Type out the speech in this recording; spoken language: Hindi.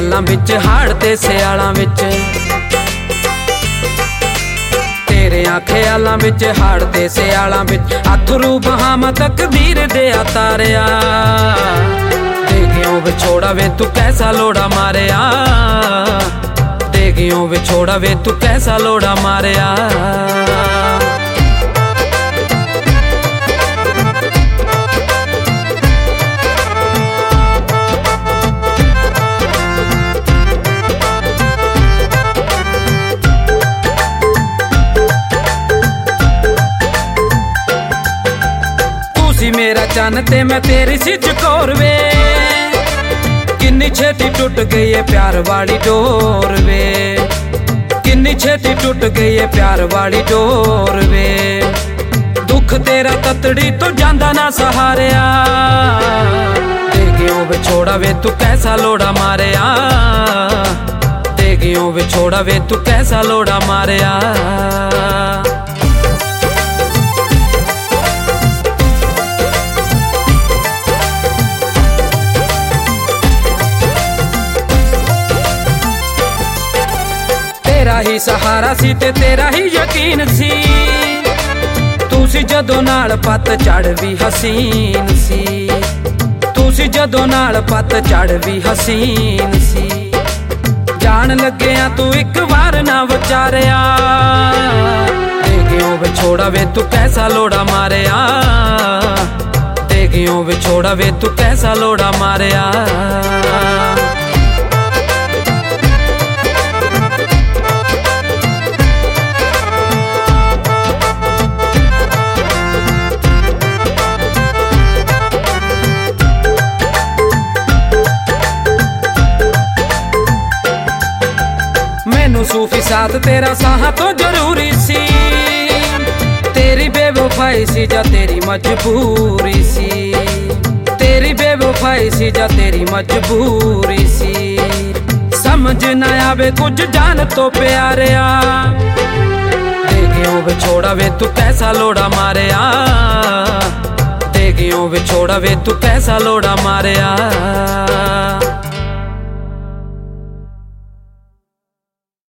ख्यालां विच हाड़ ते सियालां विच, तेरियां ख्यालां विच हाड़ ते सियालां विच अथरू बहामा तकदीर दे तारिया। देगियों विछोड़ा वे तू कैसा लोड़ा मारिया, देगियों विछोड़ा वे तू कैसा लोड़ा मारिया। मेरा चन ते मैं तेरी सी चकोर वे, किन्नी छेती टुट गई है प्यार वाली डोर वे, किन्नी छेती टुट गई है प्यार वाली डोर वे। दुख तेरा ततड़ी तो जांदा ना सहारिया, देगियों विछोड़ा वे तू कैसा लोड़ा मारिया, देगियों विछोड़ा वे तू कैसा लोड़ा मारिया। तेरा ही सहारा सी ते तेरा ही यकीन सी, तू सी जदों नाल पत चढ़ भी हसीन सी, तू सी जदों नाल पत चढ़ भी हसीन सी। जान लग्या तू एक बार ना विचारिया, देगियों विछोड़ा वे तू कैसा लोड़ा मारिया, देगियों विछोड़ा वे तू कैसा लोड़ा मारिया। सूफी साथ तेरा साहा तो जरूरी सी, तेरी बेवफाई सी जा तेरी मजबूरी सी, तेरी बेवफाई सी जा तेरी मजबूरी सी। समझ ना आवे कुछ जान तो प्यारिया, देगियों विछोड़ा वे तू कैसा लोड़ा मारिया, देगियों विछोड़ा वे तू कैसा लोड़ा मारिया।